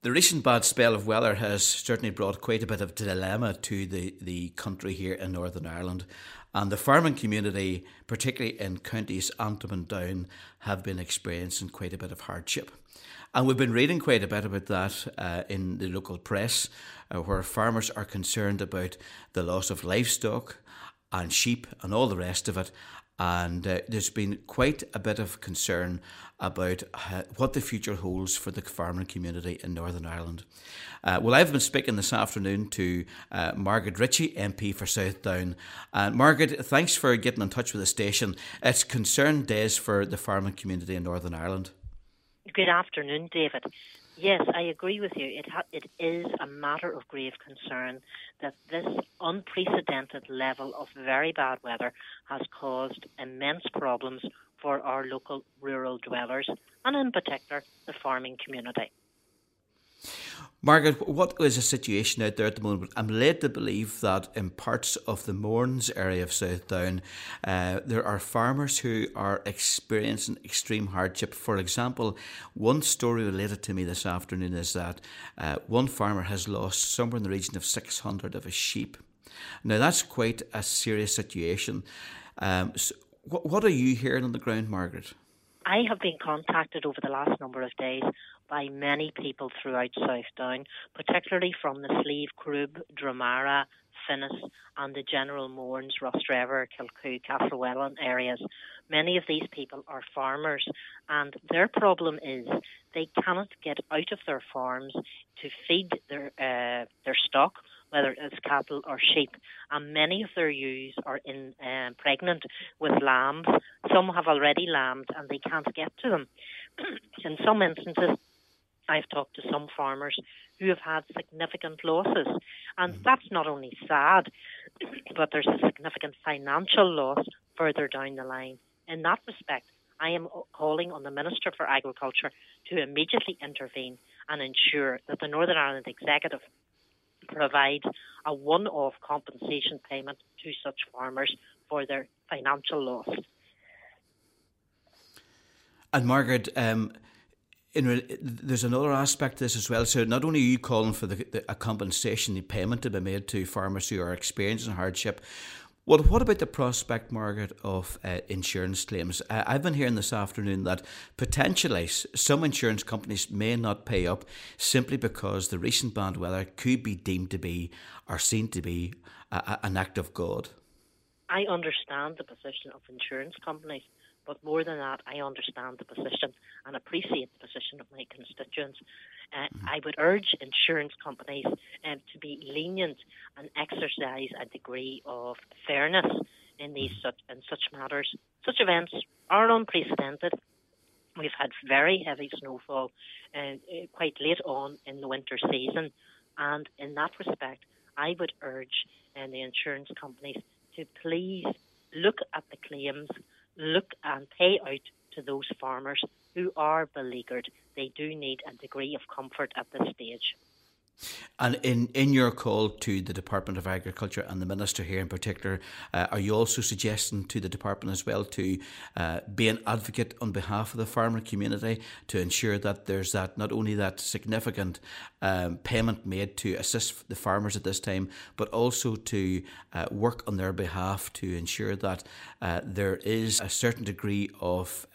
The recent bad spell of weather has certainly brought quite a bit of dilemma to the country here in Northern Ireland. And the farming community, particularly in counties Antrim and Down, have been experiencing quite a bit of hardship. And we've been reading quite a bit about that in the local press, where farmers are concerned about the loss of livestock and sheep and all the rest of it. And there's been quite a bit of concern about what the future holds for the farming community in Northern Ireland. Well, I've been speaking this afternoon to Margaret Ritchie, MP for South Down. Margaret, thanks for getting in touch with the station. It's concern days for the farming community in Northern Ireland. Good afternoon, David. Yes, I agree with you. It is a matter of grave concern that this unprecedented level of very bad weather has caused immense problems for our local rural dwellers and in particular the farming community. Margaret, what is the situation out there at the moment? I'm led to believe that in parts of the Mournes area of South Down, there are farmers who are experiencing extreme hardship. For example, one story related to me this afternoon is that one farmer has lost somewhere in the region of 600 of his sheep. Now, that's quite a serious situation. So what are you hearing on the ground, Margaret? I have been contacted over the last number of days by many people throughout South Down, particularly from the Slieve Croob, Dramara, Finnis and the general Mournes, Rostrevor, Kilcoo, Castlewellan areas. Many of these people are farmers and their problem is they cannot get out of their farms to feed their stock, whether it's cattle or sheep. And many of their ewes are pregnant with lambs. Some have already lambed and they can't get to them. In some instances, I've talked to some farmers who have had significant losses. And that's not only sad, but there's a significant financial loss further down the line. In that respect, I am calling on the Minister for Agriculture to immediately intervene and ensure that the Northern Ireland Executive provides a one-off compensation payment to such farmers for their financial loss. And Margaret, there's another aspect to this as well. So not only are you calling for a compensation payment to be made to farmers who are experiencing hardship, what about the prospect, Margaret, of insurance claims? I've been hearing this afternoon that potentially some insurance companies may not pay up simply because the recent bad weather could be deemed to be or seen to be an act of God. I understand the position of insurance companies, but more than that, I understand the position and appreciate the position of my constituents. I would urge insurance companies to be lenient and exercise a degree of fairness in such matters. Such events are unprecedented. We've had very heavy snowfall quite late on in the winter season, and in that respect, I would urge the insurance companies to please look at the claims, look and pay out to those farmers who are beleaguered. They do need a degree of comfort at this stage. And in your call to the Department of Agriculture and the Minister here in particular, are you also suggesting to the Department as well to be an advocate on behalf of the farmer community to ensure that there's that not only that significant payment made to assist the farmers at this time, but also to work on their behalf to ensure that there is a certain degree of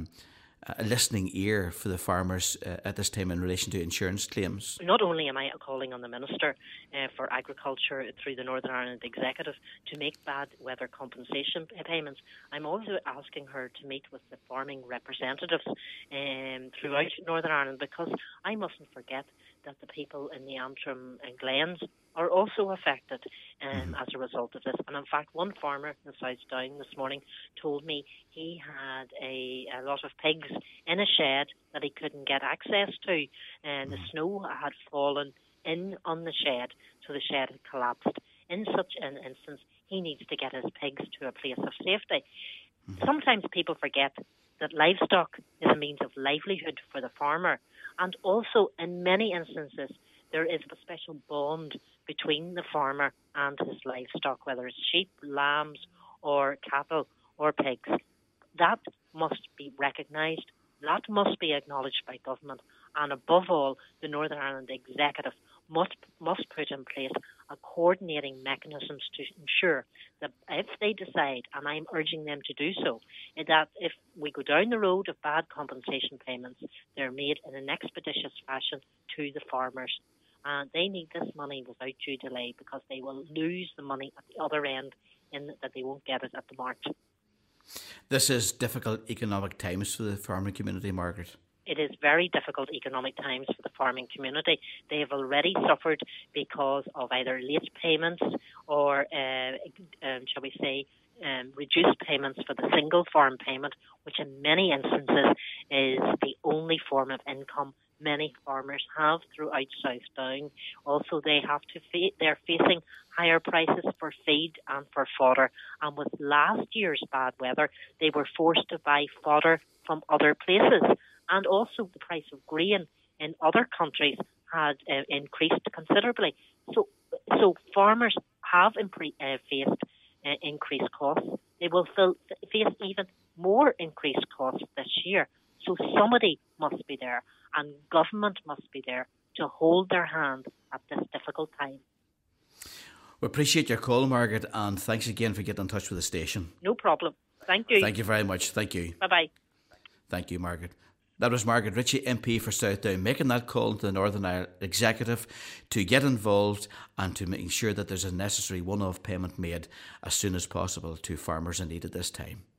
a listening ear for the farmers at this time in relation to insurance claims? Not only am I calling on the Minister for Agriculture through the Northern Ireland Executive to make bad weather compensation payments, I'm also asking her to meet with the farming representatives throughout Northern Ireland, because I mustn't forget that the people in the Antrim and Glens are also affected as a result of this. And in fact, one farmer in South Down this morning told me he had a lot of pigs in a shed that he couldn't get access to, and the snow had fallen in on the shed, so the shed had collapsed. In such an instance, he needs to get his pigs to a place of safety. Sometimes people forget that livestock is a means of livelihood for the farmer, and also in many instances there is a special bond between the farmer and his livestock, whether it's sheep, lambs or cattle or pigs. That must be recognised. That must be acknowledged by government, and above all, the Northern Ireland Executive must put in place a coordinating mechanisms to ensure that if they decide, and I'm urging them to do so, that if we go down the road of bad compensation payments, they're made in an expeditious fashion to the farmers. And they need this money without due delay, because they will lose the money at the other end in that they won't get it at the March. This is difficult economic times for the farming community, Margaret. It is very difficult economic times for the farming community. They have already suffered because of either late payments or, shall we say, reduced payments for the single farm payment, which in many instances is the only form of income many farmers have throughout South Down. Also, they're facing higher prices for feed and for fodder. And with last year's bad weather, they were forced to buy fodder from other places. And also the price of grain in other countries had increased considerably. So farmers have faced increased costs. They will face even more increased costs this year. So somebody must be there, and government must be there to hold their hand at this difficult time. We appreciate your call, Margaret, and thanks again for getting in touch with the station. No problem. Thank you. Thank you very much. Thank you. Bye-bye. Thank you, Margaret. That was Margaret Ritchie, MP for South Down, making that call to the Northern Ireland Executive to get involved and to make sure that there's a necessary one-off payment made as soon as possible to farmers in need at this time.